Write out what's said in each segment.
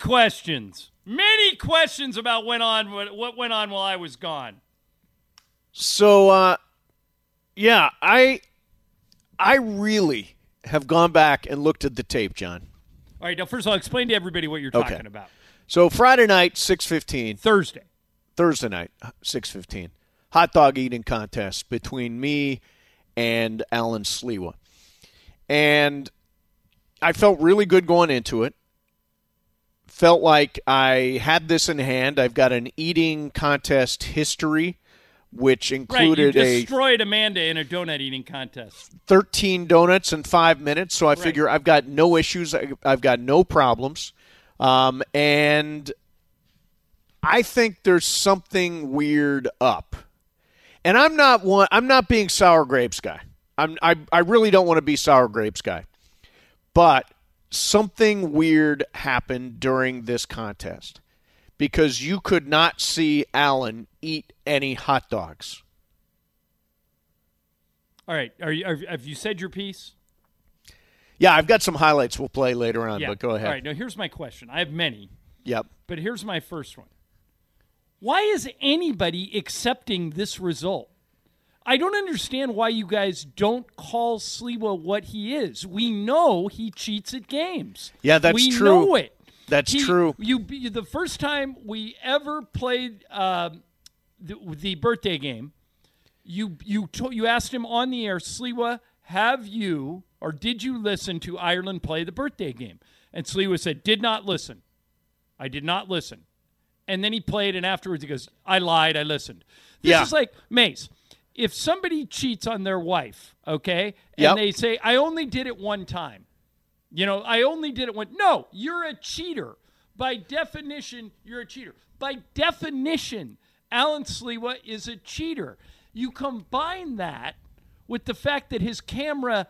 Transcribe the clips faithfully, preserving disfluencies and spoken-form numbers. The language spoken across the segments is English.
questions. Many questions about went on what went on while I was gone. So, uh, yeah, I I really have gone back and looked at the tape, John. All right, now first of all, explain to everybody what you're Okay. talking about. So Friday night, six fifteen. Thursday. Thursday night, six fifteen. Hot dog eating contest between me and Alan Sliwa. And I felt really good going into it. Felt like I had this in hand. I've got an eating contest history, which included right, you a destroyed Amanda in a donut eating contest. thirteen donuts in five minutes. So I right. figure I've got no issues. I've got no problems. Um, and I think there's something weird up. And I'm not one. I'm not being sour grapes guy. I'm. I. I really don't want to be sour grapes guy. But something weird happened during this contest because you could not see Alan eat any hot dogs. All right. Are you? Are, have you said your piece? Yeah, I've got some highlights we'll play later on. Yeah. But go ahead. All right. Now here's my question. I have many. Yep. But here's my first one. Why is anybody accepting this result? I don't understand why you guys don't call Sliwa what he is. We know he cheats at games. Yeah, that's we true. We know it. That's he, true. You, the first time we ever played uh, the, the birthday game, you you to, you asked him on the air, Sliwa, have you or did you listen to Ireland play the birthday game? And Sliwa said, did not listen. I did not listen. And then he played, and afterwards he goes, I lied, I listened. This yeah. is like, Mace, if somebody cheats on their wife, okay, and yep. they say, I only did it one time. You know, I only did it one. No, you're a cheater. By definition, you're a cheater. By definition, Alan Sliwa is a cheater. You combine that with the fact that his camera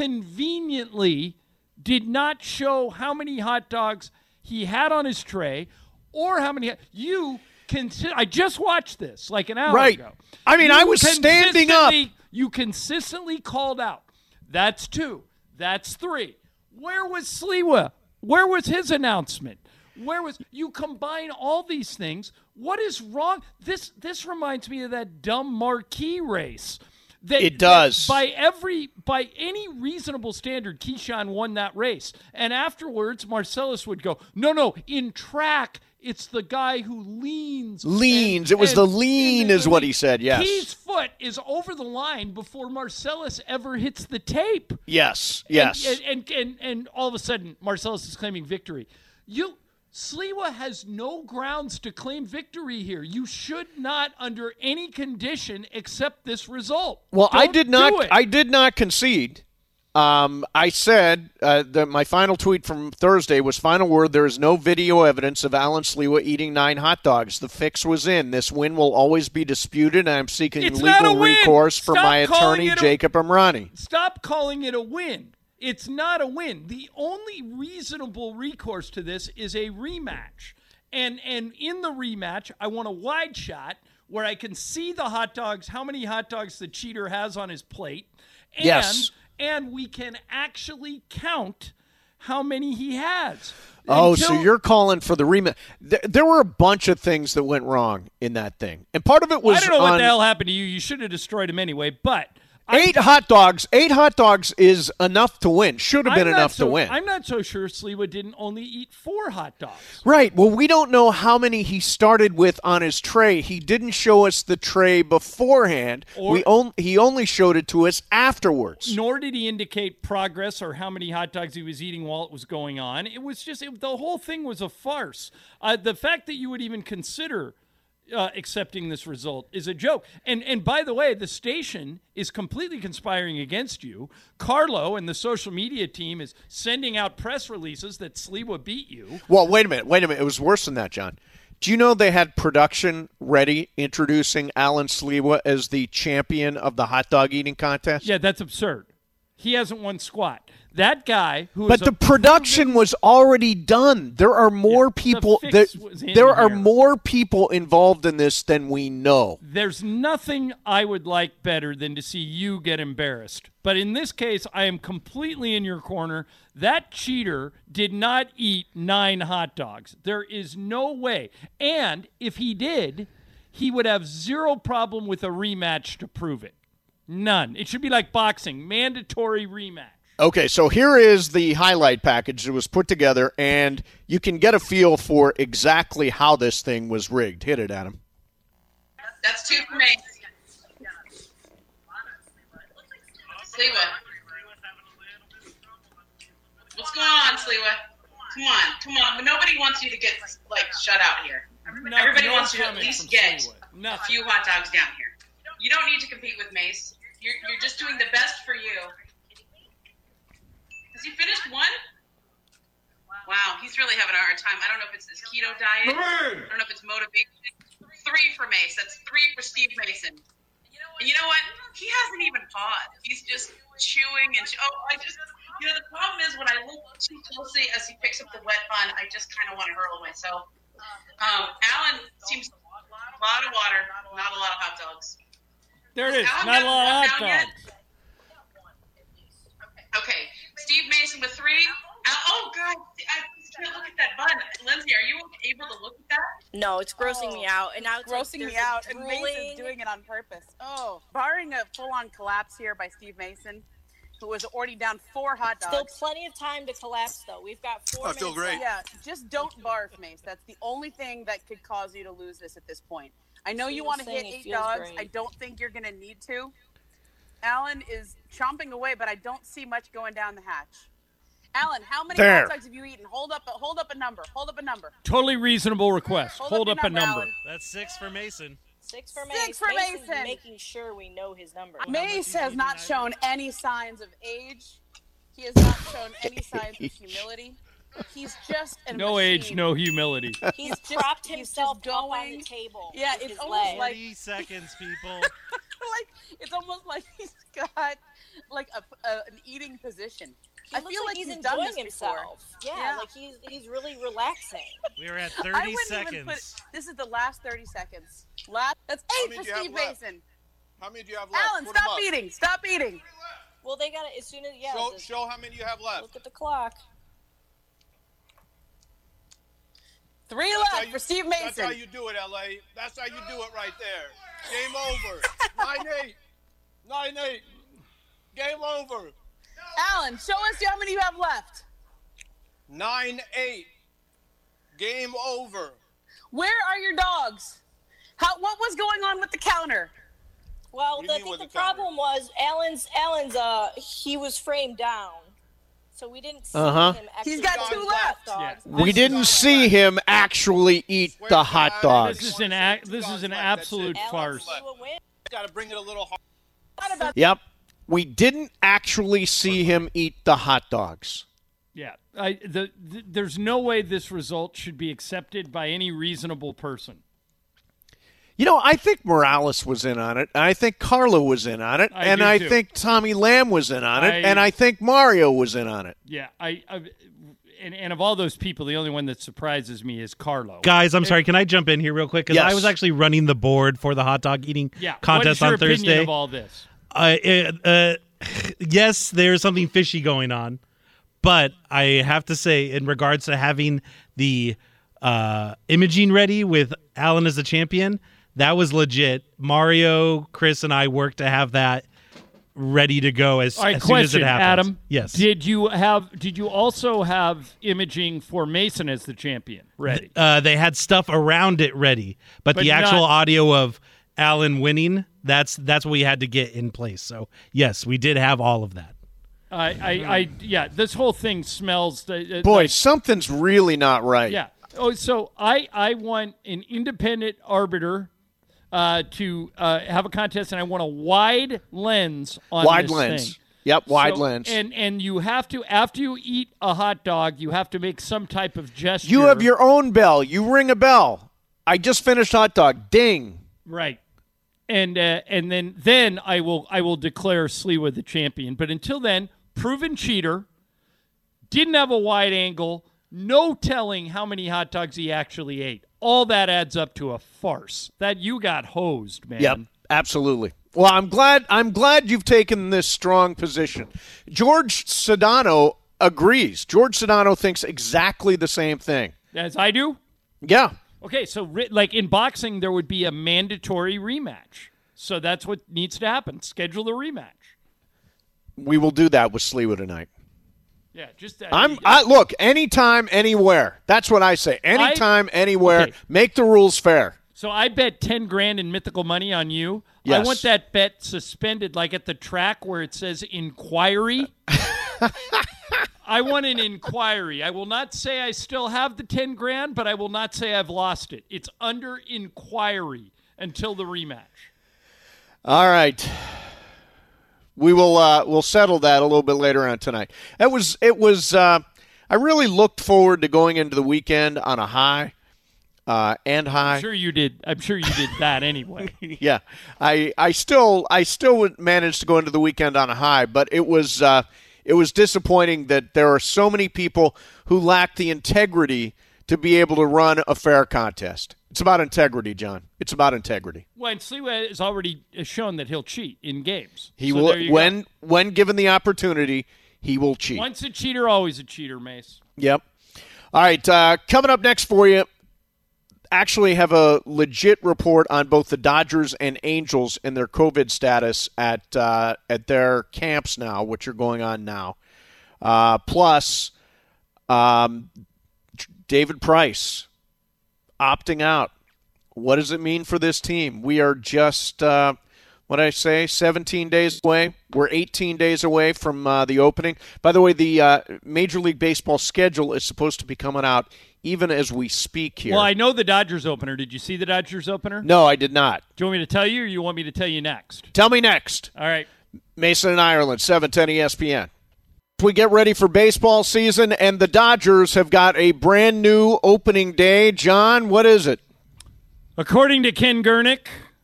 conveniently did not show how many hot dogs he had on his tray or how many you consider. I just watched this like an hour right. ago. I mean, you I was standing up. You consistently called out. That's two. That's three. Where was Sliwa? Where was his announcement? Where was you combine all these things? What is wrong? This this reminds me of that dumb marquee race. That, it does. That by every by any reasonable standard, Keyshawn won that race. And afterwards, Marcellus would go, no, no, in track, it's the guy who leans. Leans. And, it was and, the lean is what he said, yes. Key's foot is over the line before Marcellus ever hits the tape. Yes, yes. And, and, and, and all of a sudden, Marcellus is claiming victory. You... Sliwa has no grounds to claim victory here. You should not, under any condition, accept this result. Well, Don't I did not. do it. I did not concede. Um, I said uh, that my final tweet from Thursday was final word. There is no video evidence of Alan Sliwa eating nine hot dogs. The fix was in. This win will always be disputed, and I'm seeking It's legal not a win. recourse Stop from my calling attorney, it a- Jacob Amrani. Stop calling it a win. It's not a win. The only reasonable recourse to this is a rematch. And and in the rematch, I want a wide shot where I can see the hot dogs, how many hot dogs the cheater has on his plate. And, yes. And we can actually count how many he has. Oh, Until- so you're calling for the rematch. There, there were a bunch of things that went wrong in that thing. And part of it was I don't know on what the hell happened to you. You should have destroyed him anyway, but... Eight I, hot dogs. Eight hot dogs is enough to win. Should have been enough so, to win. I'm not so sure Sliwa didn't only eat four hot dogs. Right. Well, we don't know how many he started with on his tray. He didn't show us the tray beforehand. Or, we on, He only showed it to us afterwards. Nor did he indicate progress or how many hot dogs he was eating while it was going on. It was just, it, the whole thing was a farce. Uh, the fact that you would even consider Uh, accepting this result is a joke. And and by the way, the station is completely conspiring against you. Carlo and the social media team is sending out press releases that Sliwa beat you. Well, wait a minute. Wait a minute. It was worse than that, John. Do you know they had production ready introducing Alan Sliwa as the champion of the hot dog eating contest? Yeah, that's absurd. He hasn't won squat. That guy who But is the a production proven, was already done. There are more Yeah, the people fix there, was in there are here. more people involved in this than we know. there's nothing I would like better than to see you get embarrassed. But in this case, I am completely in your corner. That cheater did not eat nine hot dogs. There is no way. And if he did, he would have zero problem with a rematch to prove it. None. It should be like boxing, mandatory rematch. Okay, so here is the highlight package that was put together, and you can get a feel for exactly how this thing was rigged. Hit it, Adam. That's two for me. Sliwa. What's going on, Sliwa? Come on, come on. Nobody wants you to get, like, shut out here. No- Everybody no wants you to at comment least from get Sliwa. a Nothing. few hot dogs down here. You don't need to compete with Mace. You're, you're just doing the best for you. Has he finished one? Wow, he's really having a hard time. I don't know if it's his keto diet. I don't know if it's motivation. Three for Mace. That's three for Steve Mason. And you know what? He hasn't even paused. He's just chewing and chew- oh, I just, you know, the problem is when I look too closely as he picks up the wet bun, I just kind of want to hurl myself. Um, Alan seems a lot of water, not a lot of hot dogs. There it is. Alan Not a got lot one of hot down yet? dogs. Okay, Steve Mason with three. Al- oh God, I just can't look at that bun. Lindsay, are you able to look at that? No, it's grossing me out. And now it's like grossing there's me a out, and drooling. Mason's doing it on purpose. Oh, barring a full-on collapse here by Steve Mason, who was already down four hot dogs. Still plenty of time to collapse, though. We've got four I feel minutes great. left. Yeah, just don't barf, Mace. That's the only thing that could cause you to lose this at this point. I know She you was want to hit saying it eight feels dogs. great. I don't think you're going to need to. Alan is chomping away, but I don't see much going down the hatch. Alan, how many There. hot dogs have you eaten? Hold up, a, hold up a number. Hold up a number. Totally reasonable request. Hold, Hold up, up, your a number, number. Alan. That's six for Mason. Six for Six Mace. for Mason's Mason. making sure we know his number. Mace has not shown any signs of age. He has not shown any signs of humility. He's just a No machine. age, no humility. He's just- propped he's himself just up on going- the table. Yeah, with it's his almost leg. like- thirty seconds, people. like it's almost like he's got like a, a an eating position. He I looks feel like, like he's, he's done enjoying this before. himself. Yeah, Yeah. like he's he's really relaxing. We are at I thirty wouldn't seconds. even put. This is the last thirty seconds. Last. That's How eight many for do you have Steve left? Mason. How many do you have left? Alan, Put 'em stop up. eating. Stop eating. Well, they got it as soon as yeah. Show, just show how many you have left. look at the clock. Three That's how left you- for Steve That's how Mason. you do it, L A. That's how you do it right there. Game over. nine eight. nine eight. Game over. Alan, show us how many you have left. nine eight. Game over. Where are your dogs? How? What was going on with the counter? Well, What do you I mean think with the the counter? problem was Alan's Alan's uh he was framed down, so we didn't see Uh-huh. him. Actually He's got eat two the left. hot dogs. Yeah. We didn't see him actually eat Swear the to hot God, This dogs. is an ac- this is an absolute Alan farce. Sliwa wins. Got to bring it a little hard. What about Yep. We didn't actually see him eat the hot dogs. Yeah, I, the, the, there's no way this result should be accepted by any reasonable person. You know, I think Morales was in on it. And I think Carlo was in on it. I and do I too. think Tommy Lamb was in on it. I- and I think Mario was in on it. Yeah, I, I and, and of all those people, the only one that surprises me is Carlo. Guys, I'm sorry. Can I jump in here real quick? Because Yes. I was actually running the board for the hot dog eating Yeah, contest what is your on opinion Thursday. of all this? Uh, uh, uh, yes, there's something fishy going on, but I have to say, in regards to having the uh, imaging ready with Alan as the champion, that was legit. Mario, Chris, and I worked to have that ready to go as, All right, as soon as question, it happens. Adam. Yes. Did you have? Did you also have imaging for Mason as the champion ready? Uh, they had stuff around it ready, but, But the actual not- audio of Alan winning, that's that's what we had to get in place. So yes, we did have all of that. I, I, I, yeah. This whole thing smells. Uh, Boy, like- something's really not right. yeah. Oh, so I, I want an independent arbiter uh, to uh, have a contest, and I want a wide lens on Wide this lens. thing. Yep, wide So- lens. And and you have to, after you eat a hot dog, you have to make some type of gesture. You have your own bell. You ring a bell. I just finished hot dog. Ding. right. And uh, and then then I will I will declare Sliwa the champion. But until then, proven cheater, didn't have a wide angle, no telling how many hot dogs he actually ate. All that adds up to a farce. That you got hosed, man. Yep, absolutely. Well, I'm glad I'm glad you've taken this strong position. George Sedano agrees. George Sedano thinks exactly the same thing. As I do? Yeah. Okay, so like in boxing, there would be a mandatory rematch. So that's what needs to happen. Schedule a rematch. We will do that with Sliwa tonight. Yeah, just uh, I'm. I, look, anytime, anywhere. That's what I say. Anytime, I, anywhere. Okay. Make the rules fair. So I bet ten grand in mythical money on you. Yes. I want that bet suspended, like at the track where it says inquiry. I want an inquiry. I will not say I still have the ten grand, but I will not say I've lost it. It's under inquiry until the rematch. All right. We will uh, we'll settle that a little bit later on tonight. It was it was uh, I really looked forward to going into the weekend on a high uh, and high. I'm sure you did. I'm sure you did that anyway. Yeah, I I still I still would manage to go into the weekend on a high, but it was uh, it was disappointing that there are so many people who lack the integrity to be able to run a fair contest. It's about integrity, John. It's about integrity. Well, and Sliwa has already shown that he'll cheat in games. He so will there you when go. when given the opportunity, he will cheat. Once a cheater, always a cheater, Mace. Yep. All right, uh, coming up next for you, actually have a legit report on both the Dodgers and Angels and their COVID status at uh, at their camps now, which are going on now. Uh, plus, um, David Price opting out. What does it mean for this team? We are just, uh, what did I say, seventeen days away. We're eighteen days away from uh, the opening. By the way, the uh, Major League Baseball schedule is supposed to be coming out even as we speak here. Well, I know the Dodgers opener. Did you see the Dodgers opener? No, I did not. Do you want me to tell you, or you want me to tell you next? Tell me next. All right. Mason and Ireland, seven ten E S P N. We get ready for baseball season, and the Dodgers have got a brand new opening day. John, what is it? According to Ken Gurnick,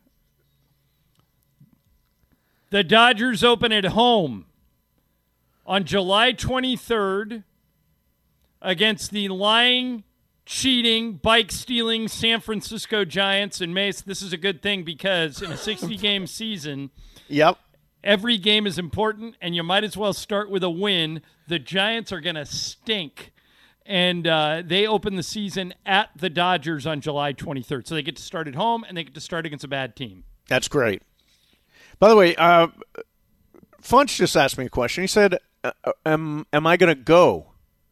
the Dodgers open at home on July twenty-third against the lying, cheating, bike-stealing San Francisco Giants. And, Mace, this is a good thing because in a sixty-game season, Yep. every game is important, and you might as well start with a win. The Giants are going to stink. And uh, they open the season at the Dodgers on July twenty-third. So they get to start at home, and they get to start against a bad team. That's great. By the way, uh, Funch just asked me a question. He said, uh, am, am I going to go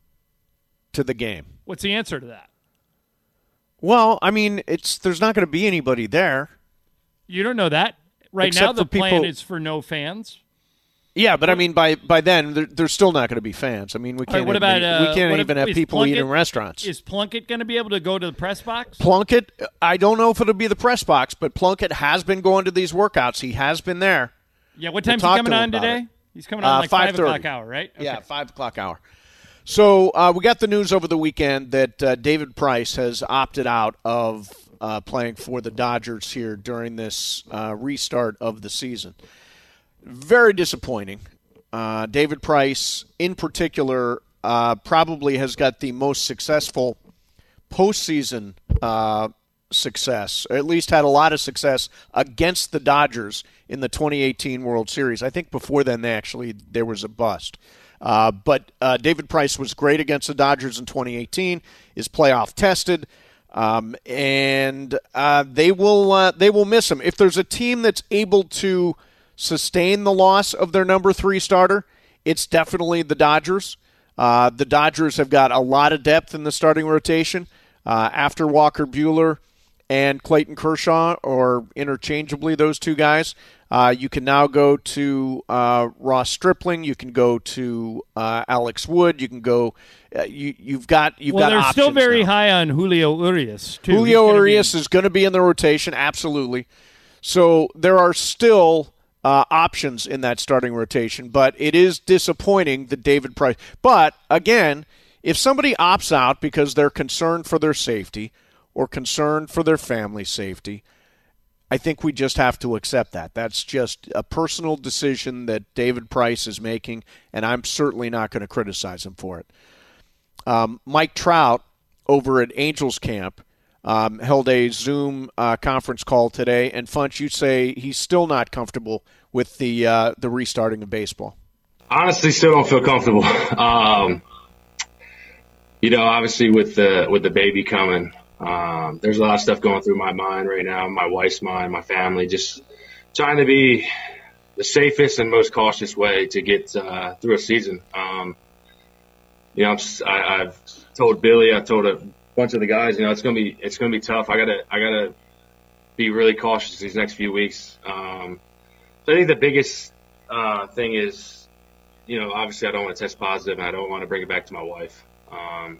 to the game? What's the answer to that? Well, I mean, it's there's not going to be anybody there. You don't know that. Right Except now, the for people- plan is for no fans. Yeah, but I mean, by by then, there, there's still not going to be fans. I mean, we All right, can't what even, about, uh, we can't what even if- have is people Plunkett- eat in restaurants. Is Plunkett going to be able to go to the press box? Plunkett, I don't know if it'll be the press box, but Plunkett has been going to these workouts. He has been there. Yeah, what We'll time's talk he coming to him on about today? it. He's coming on Uh, like five five thirty. o'clock hour, right? Okay. Yeah, five o'clock hour. So uh, we got the news over the weekend that uh, David Price has opted out of uh, playing for the Dodgers here during this uh, restart of the season. Very disappointing. Uh, David Price, in particular, uh, probably has got the most successful postseason uh, success, or at least had a lot of success against the Dodgers in the twenty eighteen World Series. I think before then, they actually there was a bust. Uh, but uh, David Price was great against the Dodgers in twenty eighteen. Is playoff tested, um, and uh, they will uh, they will miss him. If there's a team that's able to sustain the loss of their number three starter, it's definitely the Dodgers. Uh, the Dodgers have got a lot of depth in the starting rotation uh, after Walker Buehler and Clayton Kershaw, or interchangeably those two guys. Uh, you can now go to uh, Ross Stripling. You can go to uh, Alex Wood. You can go. Uh, you, you've got you've well, got. they're still options very now. high on Julio Urias too. Julio He's gonna Urias be- is going to be in the rotation, absolutely. So there are still uh, options in that starting rotation, but it is disappointing that David Price. But again, if somebody opts out because they're concerned for their safety or concerned for their family safety, I think we just have to accept that. That's just a personal decision that David Price is making, and I'm certainly not going to criticize him for it. Um, Mike Trout over at Angels camp um, held a Zoom uh, conference call today, and Funch, you say he's still not comfortable with the uh, the restarting of baseball. Honestly, still don't feel comfortable. Um, you know, obviously with the with the baby coming, um, there's a lot of stuff going through my mind right now, my wife's mind, my family, just trying to be the safest and most cautious way to get uh, through a season. Um, you know, I'm just, I, I've told Billy, I told a bunch of the guys, you know, it's gonna be it's gonna be tough. I gotta I gotta be really cautious these next few weeks. Um, so I think the biggest uh, thing is, you know, obviously I don't want to test positive and I don't want to bring it back to my wife. Um,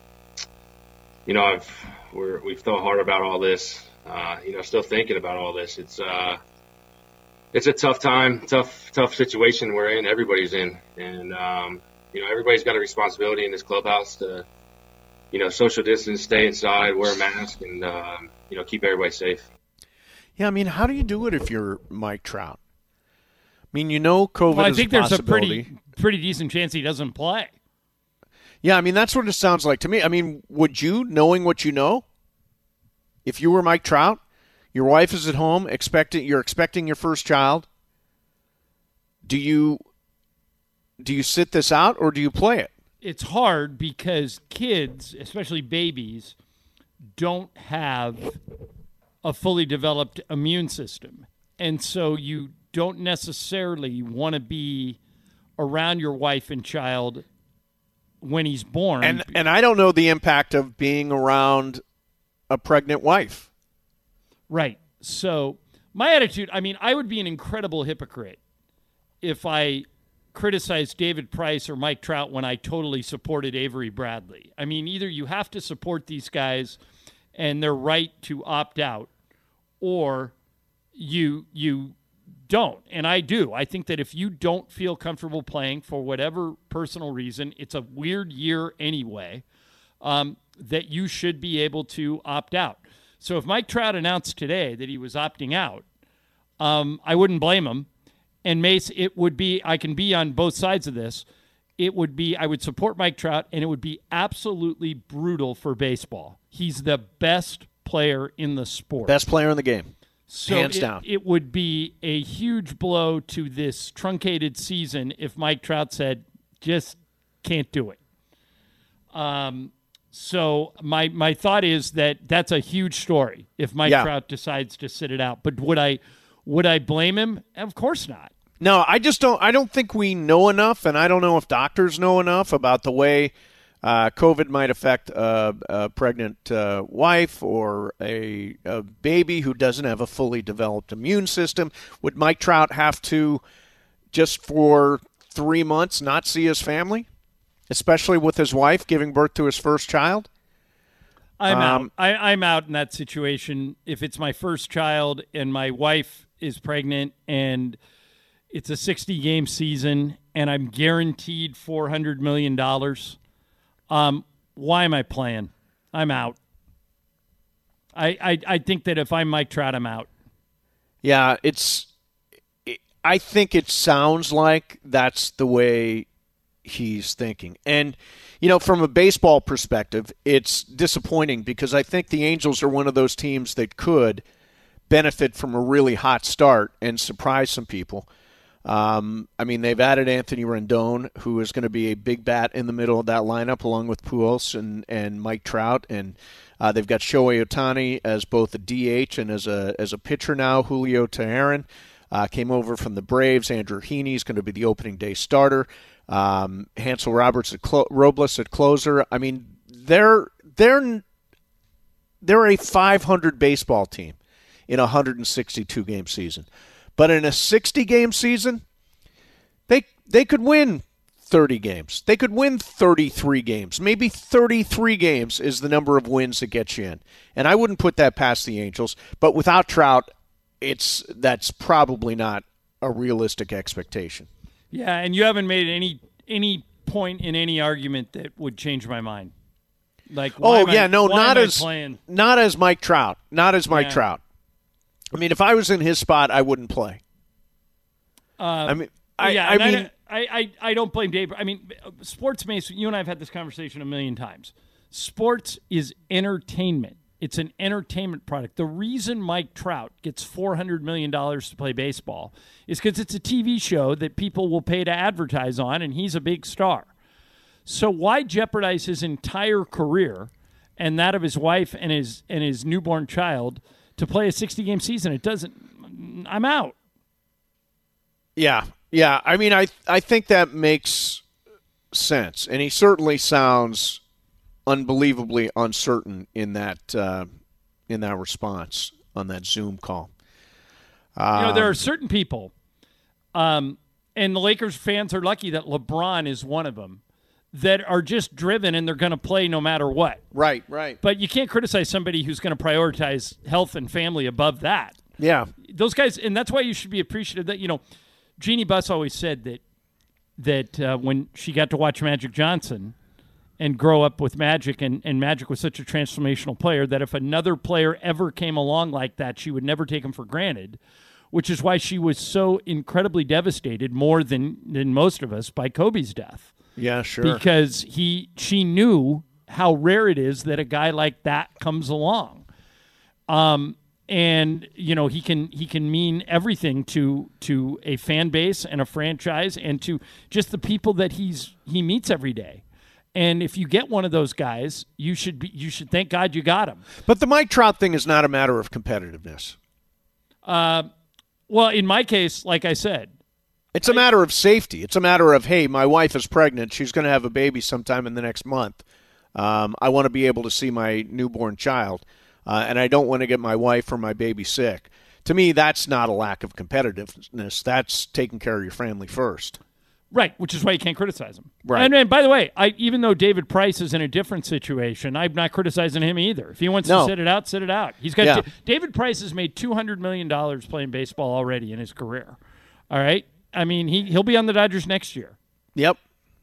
you know, I've we're we've thought hard about all this. Uh, you know, still thinking about all this. It's uh, it's a tough time, tough tough situation we're in. Everybody's in, and um, you know, everybody's got a responsibility in this clubhouse to, you know, social distance, stay inside, wear a mask, and um, you know, keep everybody safe. Yeah, I mean, how do you do it if you're Mike Trout? I mean, you know, COVID well, I is think a there's a possibility. pretty pretty decent chance he doesn't play. Yeah, I mean, that's what it sounds like to me. I mean, would you, knowing what you know, if you were Mike Trout, your wife is at home, expecting you're expecting your first child, do you do you sit this out or do you play it? It's hard because kids, especially babies, don't have a fully developed immune system. And so you don't necessarily want to be around your wife and child when he's born. And and I don't know the impact of being around a pregnant wife. Right. So my attitude, I mean, I would be an incredible hypocrite if I criticized David Price or Mike Trout when I totally supported Avery Bradley. I mean, either you have to support these guys and their right to opt out, or you you don't. And I do. I think that if you don't feel comfortable playing for whatever personal reason, it's a weird year anyway, um, that you should be able to opt out. So if Mike Trout announced today that he was opting out, um, I wouldn't blame him. And Mace, it would be, I can be on both sides of this. It would be, I would support Mike Trout, and it would be absolutely brutal for baseball. He's the best player in the sport. Best player in the game. So hands it, down. It would be a huge blow to this truncated season if Mike Trout said, just can't do it. Um, so my my thought is that that's a huge story if Mike Yeah. Trout decides to sit it out. But would I would I blame him? Of course not. No, I just don't. I don't think we know enough, and I don't know if doctors know enough about the way uh, COVID might affect a, a pregnant uh, wife or a, a baby who doesn't have a fully developed immune system. Would Mike Trout have to, just for three months, not see his family, especially with his wife giving birth to his first child? I'm Um, out. I, I'm out in that situation. If it's my first child and my wife is pregnant and it's a sixty-game season and I'm guaranteed four hundred million dollars, um, why am I playing? I'm out. I, I I think that if I'm Mike Trout, I'm out. Yeah, it's. I think it sounds like that's the way he's thinking. And, you know, from a baseball perspective, it's disappointing because I think the Angels are one of those teams that could benefit from a really hot start and surprise some people. Um, I mean, they've added Anthony Rendon, who is going to be a big bat in the middle of that lineup, along with Pujols and, and Mike Trout. And uh, they've got Shohei Ohtani as both a D H and as a as a pitcher now. Julio Teheran uh, came over from the Braves. Andrew Heaney is going to be the opening day starter. Um, Hansel Roberts at clo- Robles at closer. I mean, they're they're they're a five hundred baseball team in a one hundred sixty-two game season. But in a sixty-game season, they they could win thirty games. They could win thirty-three games. Maybe thirty-three games is the number of wins that gets you in. And I wouldn't put that past the Angels. But without Trout, it's that's probably not a realistic expectation. Yeah, and you haven't made any any point in any argument that would change my mind. Like, why Oh am yeah, I, no, why not am I as playing? not as Mike Trout, not as Mike Yeah. Trout. I mean, if I was in his spot, I wouldn't play. Uh, I mean, I, yeah, I and mean, I, I, I don't blame Dave. I mean, sports, Mason, you and I have had this conversation a million times. Sports is entertainment. It's an entertainment product. The reason Mike Trout gets four hundred million dollars to play baseball is because it's a T V show that people will pay to advertise on, and he's a big star. So why jeopardize his entire career and that of his wife and his and his newborn child to play a sixty-game season? It doesn't – I'm out. Yeah, yeah. I mean, I I think that makes sense, and he certainly sounds unbelievably uncertain in that uh, in that response on that Zoom call. Um, You know, there are certain people, um, and the Lakers fans are lucky that LeBron is one of them, that are just driven and they're going to play no matter what. Right, right. But you can't criticize somebody who's going to prioritize health and family above that. Yeah. Those guys, and that's why you should be appreciative that, you know, Jeannie Buss always said that that uh, when she got to watch Magic Johnson and grow up with Magic, and, and Magic was such a transformational player, that if another player ever came along like that, she would never take him for granted, which is why she was so incredibly devastated, more than, than most of us, by Kobe's death. Yeah, sure. Because he, she knew how rare it is that a guy like that comes along. Um, and, you know, he can he can mean everything to to a fan base and a franchise and to just the people that he's he meets every day. And if you get one of those guys, you should be you should thank God you got him. But the Mike Trout thing is not a matter of competitiveness. Uh, well, in my case, like I said, it's a matter of safety. It's a matter of, hey, my wife is pregnant. She's going to have a baby sometime in the next month. Um, I want to be able to see my newborn child, uh, and I don't want to get my wife or my baby sick. To me, that's not a lack of competitiveness. That's taking care of your family first. Right, which is why you can't criticize him. Right. And, and by the way, I, even though David Price is in a different situation, I'm not criticizing him either. If he wants no. to sit it out, sit it out. He's got yeah. t- David Price has made two hundred million dollars playing baseball already in his career. All right? I mean, he, he'll be on the Dodgers next year. Yep.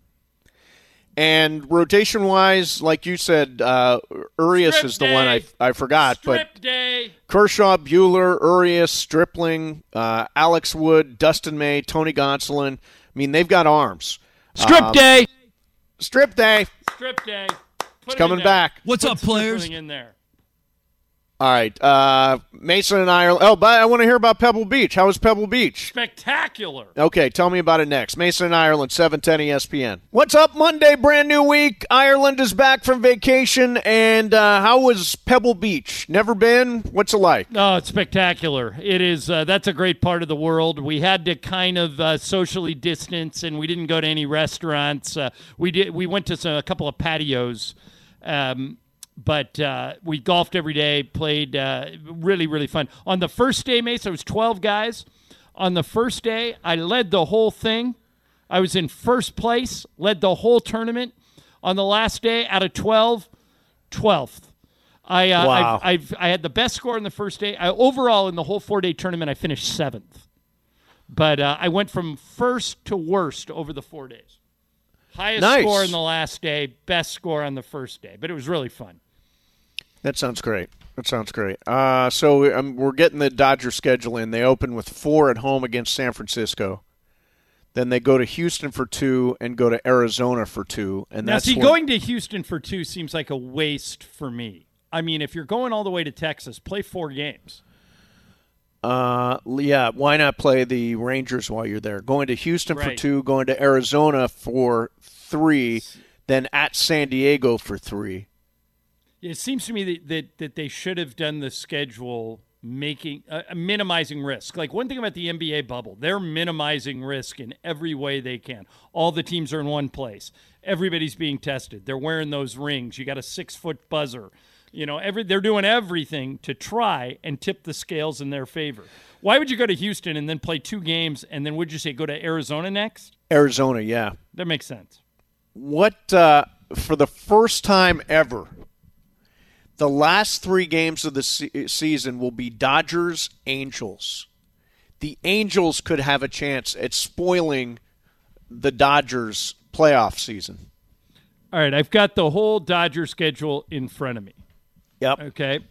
And rotation-wise, like you said, uh, Urias Strip is the day. one I, I forgot. Strip but day. Kershaw, Buehler, Urias, Stripling, uh, Alex Wood, Dustin May, Tony Gonsolin. I mean, they've got arms. Strip um, day. Strip day. Strip day. Put It's him coming in there. back. What's Put up, players? Stripling in there. All right. Uh, Mason and Ireland. Oh, but I want to hear about Pebble Beach. How was Pebble Beach? Spectacular. Okay, tell me about it next. Mason and Ireland, seven ten E S P N. What's up, Monday, brand new week. Ireland is back from vacation, and uh, how was Pebble Beach? Never been? What's it like? Oh, it's spectacular. It is. Uh, that's a great part of the world. We had to kind of uh, socially distance, and we didn't go to any restaurants. Uh, we did. We went to some, a couple of patios, um, but uh, we golfed every day, played uh, really, really fun. On the first day, Mace, there was twelve guys. On the first day, I led the whole thing. I was in first place, led the whole tournament. On the last day, out of twelve, twelfth. I uh, Wow. I've, I've I had the best score in the first day. I, overall, in the whole four-day tournament, I finished seventh. But uh, I went from first to worst over the four days. Highest Nice. score in the last day, best score on the first day. But it was really fun. That sounds great. That sounds great. Uh, so um, we're getting the Dodgers schedule in. They open with four at home against San Francisco. Then they go to Houston for two and go to Arizona for two. And Now, that's see, when- going to Houston for two seems like a waste for me. I mean, if you're going all the way to Texas, play four games. Uh, yeah, why not play the Rangers while you're there? Going to Houston for Right. two, going to Arizona for three, then at San Diego for three. It seems to me that, that, that they should have done the schedule making uh, minimizing risk. Like one thing about the N B A bubble, they're minimizing risk in every way they can. All the teams are in one place. Everybody's being tested. They're wearing those rings. You got a six-foot buzzer. You know, every they're doing everything to try and tip the scales in their favor. Why would you go to Houston and then play two games and then would you say go to Arizona next? Arizona, yeah. That makes sense. What, uh, for the first time ever, the last three games of the se- season will be Dodgers-Angels. The Angels could have a chance at spoiling the Dodgers' playoff season. All right, I've got the whole Dodger schedule in front of me. Yep. Okay.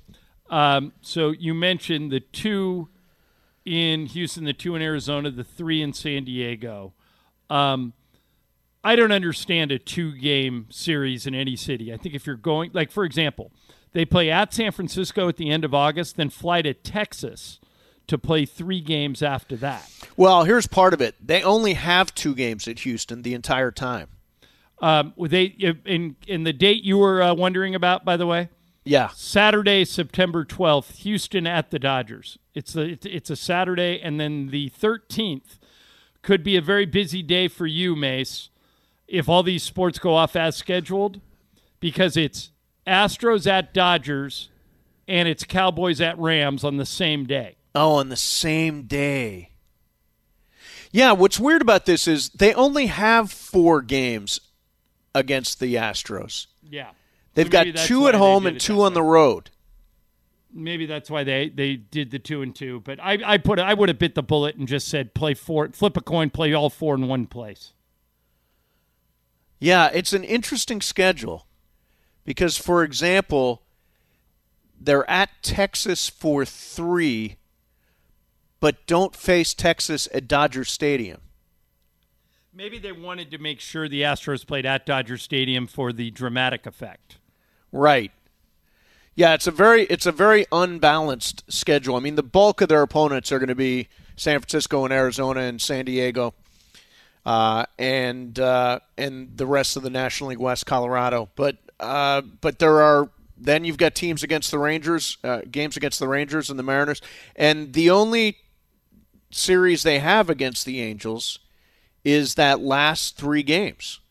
Um, so you mentioned the two in Houston, the two in Arizona, the three in San Diego. Um, I don't understand a two-game series in any city. I think if you're going, like, for example, they play at San Francisco at the end of August, then fly to Texas to play three games after that. Well, here's part of it. They only have two games at Houston the entire time. Um, they in in the date you were uh, wondering about, by the way? Yeah. Saturday, September twelfth, Houston at the Dodgers. It's a, it's a Saturday, and then the thirteenth could be a very busy day for you, Mace, if all these sports go off as scheduled, because it's Astros at Dodgers and it's Cowboys at Rams on the same day. Oh, on the same day. Yeah, what's weird about this is they only have four games against the Astros. Yeah. They've So got maybe that's two why at they home did and it two that on way. the road. Maybe that's why they, they did the two and two. But I I put I would have bit the bullet and just said play four, flip a coin, play all four in one place. Yeah, it's an interesting schedule because, for example, they're at Texas for three, but don't face Texas at Dodger Stadium. Maybe they wanted to make sure the Astros played at Dodger Stadium for the dramatic effect. Right. Yeah, it's a very it's a very unbalanced schedule. I mean, the bulk of their opponents are going to be San Francisco and Arizona and San Diego, uh, and uh, and the rest of the National League West, Colorado. But uh, but there are then you've got teams against the Rangers, uh, games against the Rangers and the Mariners, and the only series they have against the Angels is that last three games.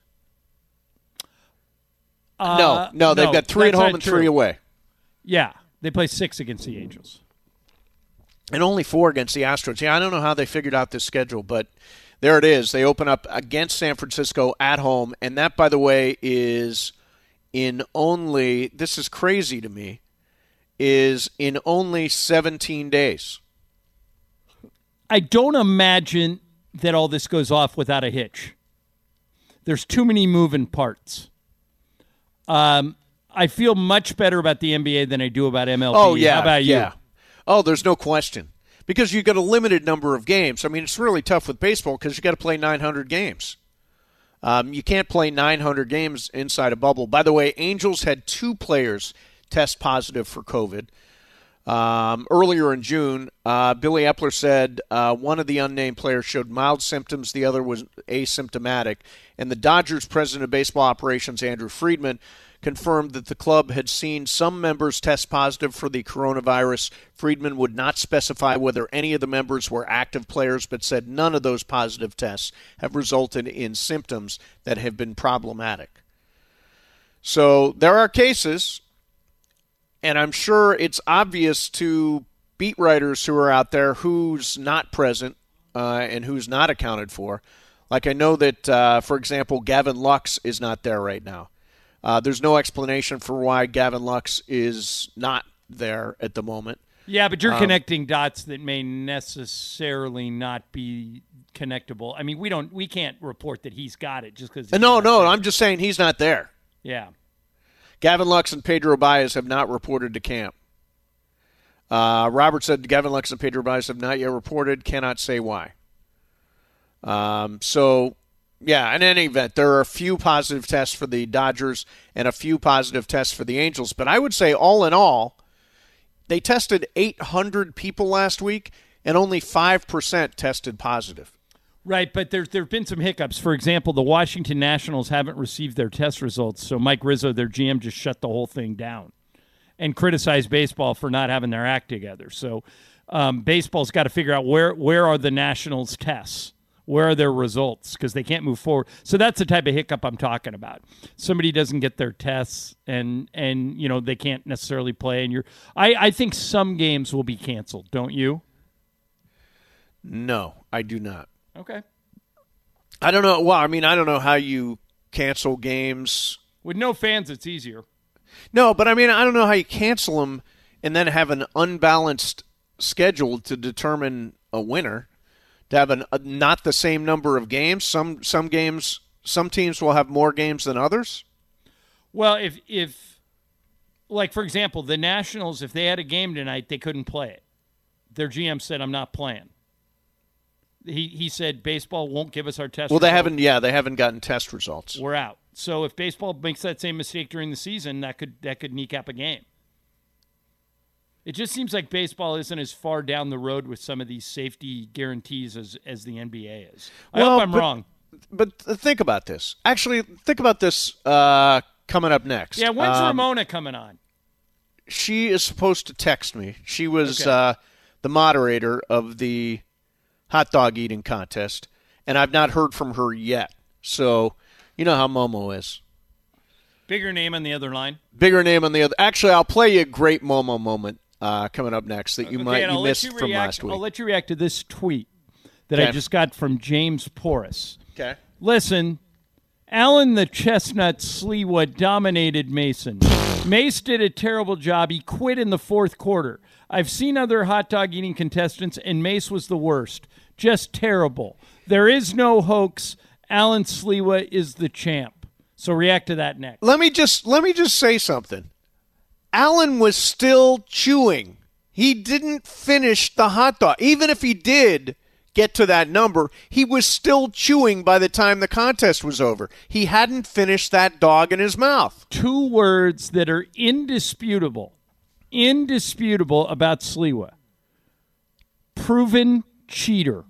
Uh, no, no, they've no, got three at that's home not and true. three away. Yeah, they play six against the Angels. And only four against the Astros. Yeah, I don't know how they figured out this schedule, but there it is. They open up against San Francisco at home, and that, by the way, is in only, this is crazy to me, is in only seventeen days. I don't imagine that all this goes off without a hitch. There's too many moving parts. Um, I feel much better about the N B A than I do about M L B. Oh, yeah. How about you? Yeah. Oh, there's no question. Because you've got a limited number of games. I mean, it's really tough with baseball because you've got to play nine hundred games. Um, you can't play nine hundred games inside a bubble. By the way, Angels had two players test positive for COVID. Um, earlier in June, uh, Billy Epler said uh, one of the unnamed players showed mild symptoms, the other was asymptomatic. And the Dodgers president of baseball operations, Andrew Friedman, confirmed that the club had seen some members test positive for the coronavirus. Friedman would not specify whether any of the members were active players, but said none of those positive tests have resulted in symptoms that have been problematic. So there are cases, and I'm sure it's obvious to beat writers who are out there who's not present uh, and who's not accounted for. Like I know that, uh, for example, Gavin Lux is not there right now. Uh, there's no explanation for why Gavin Lux is not there at the moment. Yeah, but you're Um, connecting dots that may necessarily not be connectable. I mean, we don't, we can't report that he's got it just because. No, no, I'm just saying he's not there. Yeah. Gavin Lux and Pedro Baez have not reported to camp. Uh, Robert said Gavin Lux and Pedro Baez have not yet reported, cannot say why. Um, so, yeah, in any event, there are a few positive tests for the Dodgers and a few positive tests for the Angels. But I would say, all in all, they tested eight hundred people last week, and only five percent tested positive. Right, but there there have been some hiccups. For example, the Washington Nationals haven't received their test results, so Mike Rizzo, their G M, just shut the whole thing down and criticized baseball for not having their act together. So um, baseball's got to figure out where where are the Nationals' tests, where are their results, because they can't move forward. So that's the type of hiccup I'm talking about. Somebody doesn't get their tests, and and you know they can't necessarily play. And you're, I I think some games will be canceled. Don't you? No, I do not. Okay. I don't know. Well, I mean, I don't know how you cancel games. With no fans, it's easier. No, but I mean, I don't know how you cancel them and then have an unbalanced schedule to determine a winner. To have an, a, not the same number of games. Some some games, some teams will have more games than others. Well, if if like, for example, the Nationals, if they had a game tonight, they couldn't play it. Their G M said, I'm not playing. He he said baseball won't give us our test Well, results. they haven't, yeah, they haven't gotten test results. We're out. So if baseball makes that same mistake during the season, that could that could kneecap a game. It just seems like baseball isn't as far down the road with some of these safety guarantees as, as the N B A is. I Well, hope I'm but- wrong. But think about this. Actually, think about this uh, coming up next. Yeah, when's Um, Ramona coming on? She is supposed to text me. She was Okay. uh, the moderator of the hot dog eating contest, and I've not heard from her yet. So, you know how Momo is. Bigger name on the other line. Bigger name on the other. Actually, I'll play you a great Momo moment uh, coming up next that you Okay, might and you I'll let missed you from react, last week. I'll let you react to this tweet that I Okay. just got from James Porras. Okay. Listen, Alan the Chestnut Sliwa dominated Mason. Mace did a terrible job. He quit in the fourth quarter. I've seen other hot dog eating contestants, and Mace was the worst. Just terrible. There is no hoax. Alan Sliwa is the champ. So react to that next. Let me just let me just say something. Alan was still chewing. He didn't finish the hot dog. Even if he did get to that number, he was still chewing by the time the contest was over. He hadn't finished that dog in his mouth. Two words that are indisputable, indisputable about Sliwa. Proven cheater.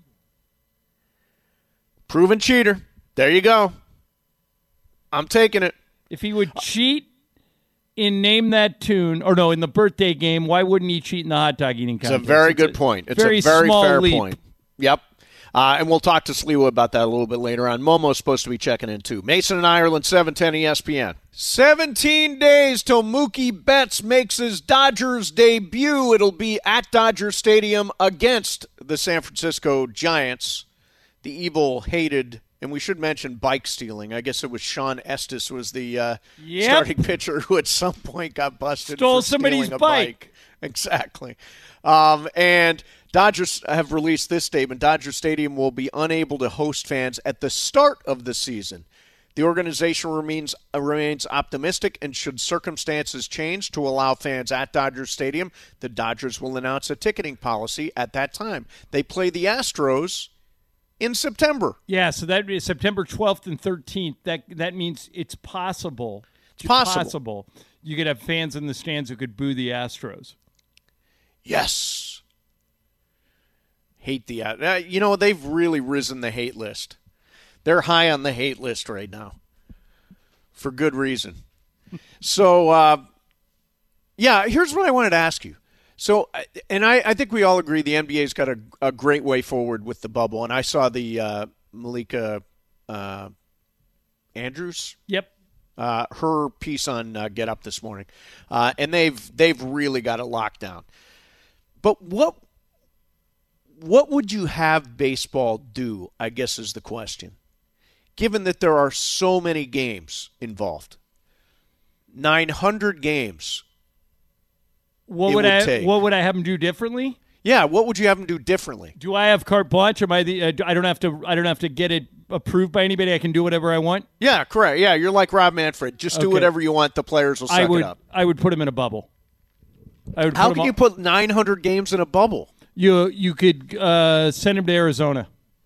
Proven cheater. There you go. I'm taking it. If he would cheat in Name That Tune, or no, in the birthday game, why wouldn't he cheat in the hot dog eating It's contest? a very good point. It's very a very small fair leap. point. Yep. Uh, and we'll talk to Sliwa about that a little bit later on. Momo's supposed to be checking in, too. Mason and Ireland, seven ten E S P N. seventeen days till Mookie Betts makes his Dodgers debut. It'll be at Dodger Stadium against the San Francisco Giants. The evil, hated, and we should mention bike stealing. I guess it was Sean Estes was the uh, Yep. starting pitcher who at some point got busted Stole for somebody's stealing a bike. Exactly. Um, and Dodgers have released this statement. Dodger Stadium will be unable to host fans at the start of the season. The organization remains uh, remains optimistic, and should circumstances change to allow fans at Dodger Stadium, the Dodgers will announce a ticketing policy at that time. They play the Astros in September. Yeah, so that is September twelfth and thirteenth. That that means it's possible. It's possible. possible. You could have fans in the stands who could boo the Astros. Yes. Hate the uh, you know, they've really risen the hate list. They're high on the hate list right now. For good reason. So, uh, yeah, here's what I wanted to ask you. So, and I, I think we all agree the N B A's got a, a great way forward with the bubble. And I saw the uh, Malika uh, Andrews. Yep. Uh, her piece on uh, Get Up this morning, uh, and they've they've really got it locked down. But what what would you have baseball do, I guess is the question, given that there are so many games involved? nine hundred games. What it would, would I take. what would I have them do differently? Yeah, what would you have them do differently? Do I have carte blanche? Am I the uh, I don't have to I don't have to get it approved by anybody. I can do whatever I want. Yeah, correct. Yeah, you're like Rob Manfred. Just do Okay. whatever you want. The players will suck I would it up. I would put them in a bubble. I would How put can them you all- put nine hundred games in a bubble? You you could uh, send him to Arizona.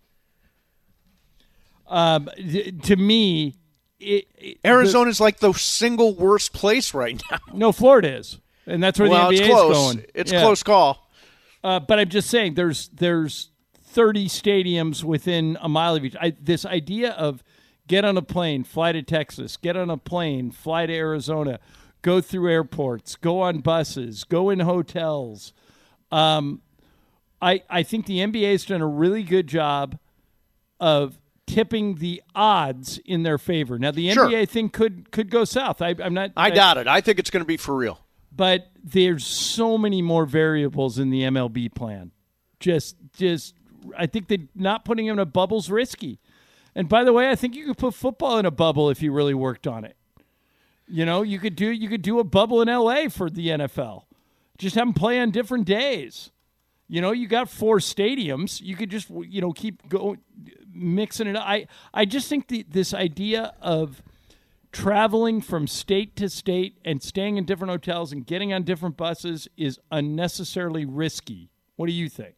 Um, th- to me, it, it, Arizona's like the single worst place right now. the- no, Florida is, and that's where well, the N B A it's close. is going. It's Yeah. close call. Uh, but I'm just saying, there's there's thirty stadiums within a mile of each. I, this idea of get on a plane, fly to Texas, get on a plane, fly to Arizona, go through airports, go on buses, go in hotels. Um, I I think the N B A has done a really good job of tipping the odds in their favor. Now the Sure. N B A thing could could go south. I, I'm not. I doubt it. I think it's going to be for real. But there's so many more variables in the M L B plan. Just, just, I think that not putting him in a bubble's risky. And by the way, I think you could put football in a bubble if you really worked on it. You know, you could do you could do a bubble in L A for the N F L. Just have them play on different days. You know, you got four stadiums. You could just, you know, keep going, mixing it up. I, I just think the, this idea of traveling from state to state and staying in different hotels and getting on different buses is unnecessarily risky. What do you think?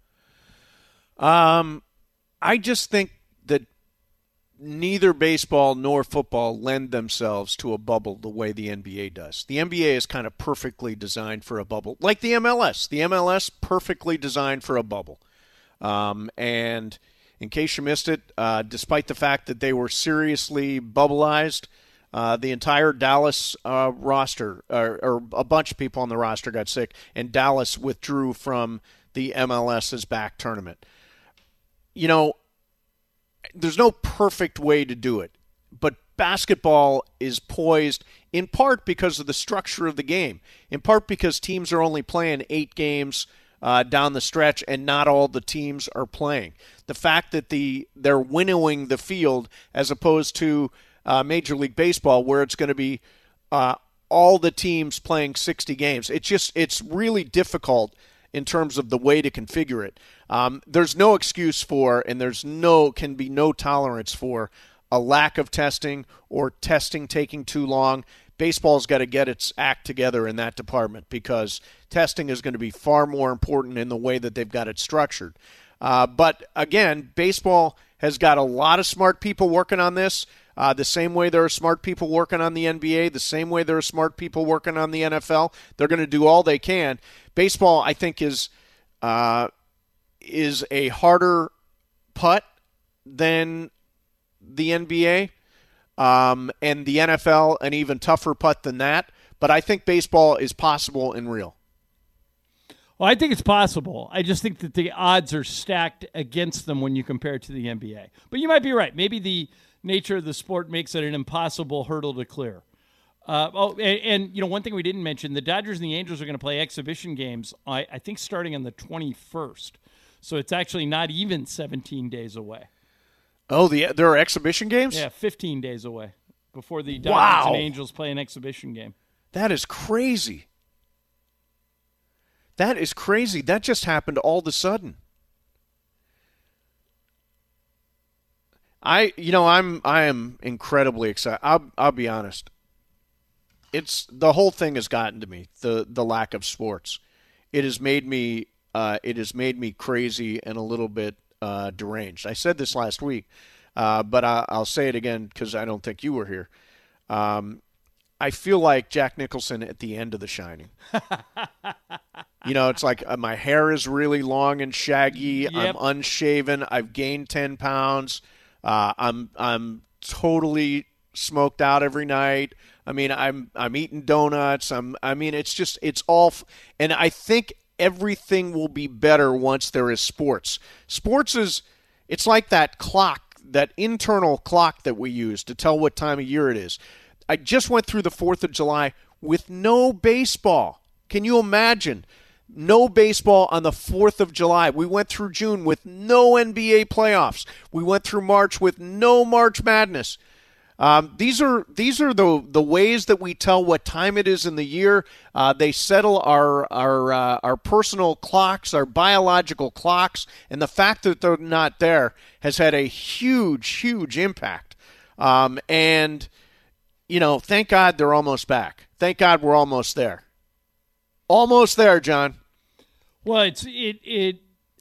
Um, I just think that neither baseball nor football lend themselves to a bubble the way the N B A does. The N B A is kind of perfectly designed for a bubble, like the M L S. The M L S perfectly designed for a bubble. Um, and in case you missed it, uh, despite the fact that they were seriously bubbleized, uh, the entire Dallas uh, roster, or, or a bunch of people on the roster got sick, and Dallas withdrew from the MLS's back tournament. You know, there's no perfect way to do it, but basketball is poised in part because of the structure of the game, in part because teams are only playing eight games uh, down the stretch and not all the teams are playing. The fact that the they're winnowing the field as opposed to uh, Major League Baseball where it's going to be uh, all the teams playing sixty games. It's just it's really difficult in terms of the way to configure it. Um, there's no excuse for, and there's no can be no tolerance for, a lack of testing or testing taking too long. Baseball's got to get its act together in that department because testing is going to be far more important in the way that they've got it structured. Uh, but again, baseball has got a lot of smart people working on this. Uh, the same way there are smart people working on the N B A, the same way there are smart people working on the N F L. They're going to do all they can. Baseball, I think, is uh, is a harder putt than the N B A, um, and the N F L an even tougher putt than that. But I think baseball is possible and real. Well, I think it's possible. I just think that the odds are stacked against them when you compare it to the N B A. But you might be right. Maybe the nature of the sport makes it an impossible hurdle to clear. Uh, oh, and, and, you know, one thing we didn't mention, the Dodgers and the Angels are going to play exhibition games, I, I think, starting on the twenty-first. So it's actually not even seventeen days away. Oh, the there are exhibition games? Yeah, fifteen days away before the Dodgers wow. and Angels play an exhibition game. That is crazy. That is crazy. That just happened all of a sudden. I, you know, I'm, I am incredibly excited. I'll, I'll be honest. It's the whole thing has gotten to me. The, the lack of sports. It has made me, uh, it has made me crazy and a little bit uh, deranged. I said this last week, uh, but I, I'll say it again because I don't think you were here. Um, I feel like Jack Nicholson at the end of The Shining. You know, it's like uh, my hair is really long and shaggy. Yep. I'm unshaven. I've gained ten pounds. Uh, I'm I'm totally smoked out every night. I mean, I'm I'm eating donuts. I'm I mean, it's just it's all, f- and I think everything will be better once there is sports. Sports is it's like that clock, that internal clock that we use to tell what time of year it is. I just went through the fourth of July with no baseball. Can you imagine? No baseball on the fourth of July. We went through June with no N B A playoffs. We went through March with no March Madness. Um, these are these are the the ways that we tell what time it is in the year. Uh, they settle our our uh, our personal clocks, our biological clocks, and the fact that they're not there has had a huge, huge impact. Um, and you know, thank God they're almost back. Thank God we're almost there. Almost there, John. Well, it's it it.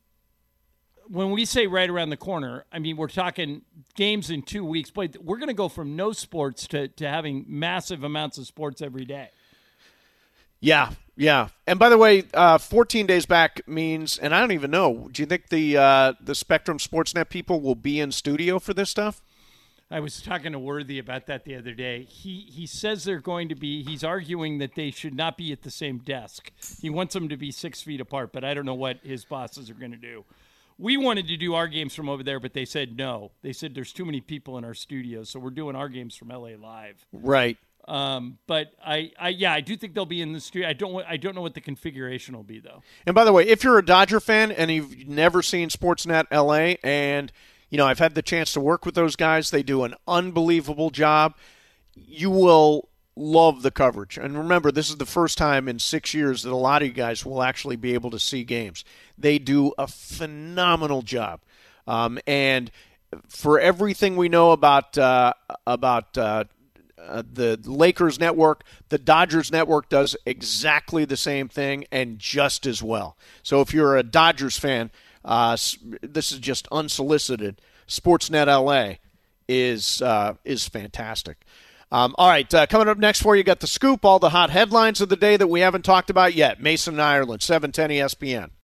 When we say right around the corner, I mean we're talking games in two weeks. But we're going to go from no sports to to having massive amounts of sports every day. Yeah, yeah. And by the way, uh, fourteen days back means, and I don't even know. Do you think the uh, the Spectrum Sportsnet people will be in studio for this stuff? I was talking to Worthy about that the other day. He he says they're going to be, he's arguing that they should not be at the same desk. He wants them to be six feet apart, but I don't know what his bosses are going to do. We wanted to do our games from over there, but they said no. They said there's too many people in our studio, so we're doing our games from L A Live. Right. Um, but I, I, yeah, I do think they'll be in the studio. I don't, I don't know what the configuration will be though. And by the way, if you're a Dodger fan and you've never seen Sportsnet L A, and you know, I've had the chance to work with those guys. They do an unbelievable job. You will love the coverage. And remember, this is the first time in six years that a lot of you guys will actually be able to see games. They do a phenomenal job. Um, and for everything we know about uh, about uh, uh, the Lakers network, the Dodgers network does exactly the same thing and just as well. So if you're a Dodgers fan, uh, this is just unsolicited. Sportsnet L A is uh, is fantastic. Um, all right, uh, coming up next for you, got the scoop, all the hot headlines of the day that we haven't talked about yet. Mason and Ireland, seven ten E S P N.